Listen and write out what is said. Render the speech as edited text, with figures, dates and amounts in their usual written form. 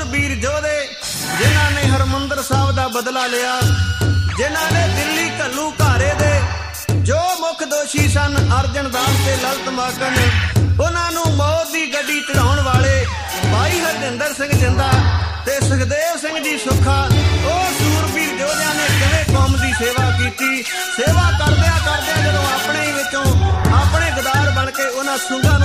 ਸੂਰਬੀਰ ਯੋਧੇ ਜਿਨ੍ਹਾਂ ਨੇ ਹਰਮੰਦਰ ਸਾਹਿਬ ਦਾ ਬਦਲਾ ਲਿਆ, ਜਿਨ੍ਹਾਂ ਨੇ ਦਿੱਲੀ ਘੱਲੂ ਘਾਰੇ ਦੇ ਜੋ ਮੁੱਖ ਦੋਸ਼ੀ ਸਨ ਅਰਜਨ ਦਾਸ ਤੇ ਲਲਿਤ ਮਾਕਨ, ਉਹਨਾਂ ਨੂੰ ਮੌਤ ਦੀ ਗੱਡੀ ਚੜਾਉਣ ਵਾਲੇ ਭਾਈ ਹਰਜਿੰਦਰ ਸਿੰਘ ਜਿੰਦਾ ਤੇ ਸੁਖਦੇਵ ਸਿੰਘ ਜੀ ਸੁੱਖਾ, ਉਹ ਸੂਰਬੀਰ ਯੋਧਿਆਂ ਨੇ ਕਿਵੇਂ ਕੌਮ ਦੀ ਸੇਵਾ ਕੀਤੀ। ਸੇਵਾ ਕਰਦਿਆਂ ਕਰਦਿਆਂ ਜਦੋਂ ਆਪਣੇ ਹੀ ਵਿੱਚੋਂ ਆਪਣੇ ਗਦਾਰ ਬਣ ਕੇ ਉਹਨਾਂ ਸੁੰਘਾਂ